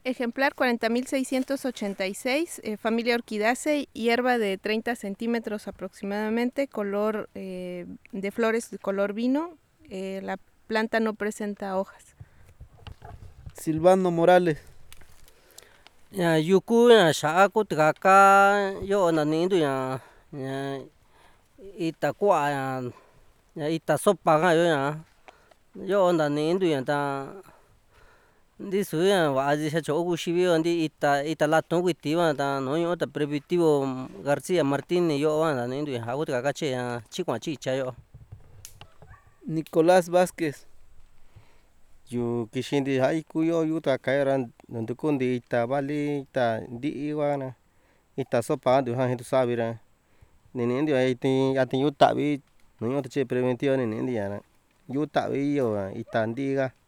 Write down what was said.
Ejemplar 40.686, familia Orchidaceae, hierba de 30 centímetros aproximadamente, color de flores de color vino. La planta no presenta hojas. Silvano Morales. Ya yuku ya xaku tkaka yo nanindu ya ita kua ya ita sopa ka yo nanindu ya ta ndisu ya va'a xa cho'o kuxivi ndi ita latu kuiti va ta nuu ñu'u ta primitivo Garcia Martinez yo va nanindu ja ku tkaka chee chikua chitya yo. Nicolás Vázquez. Yu kixinti ja iku yo yu tkaka ra nantukunti ita vali ita nti'i va ita sopa ntuja jitu savi ra nini'ntiu yati yu'u ta'vi nuu ñu'u ta chee preventivo nini'nti ra yu'u ta'vi iyo ita nti'i ka.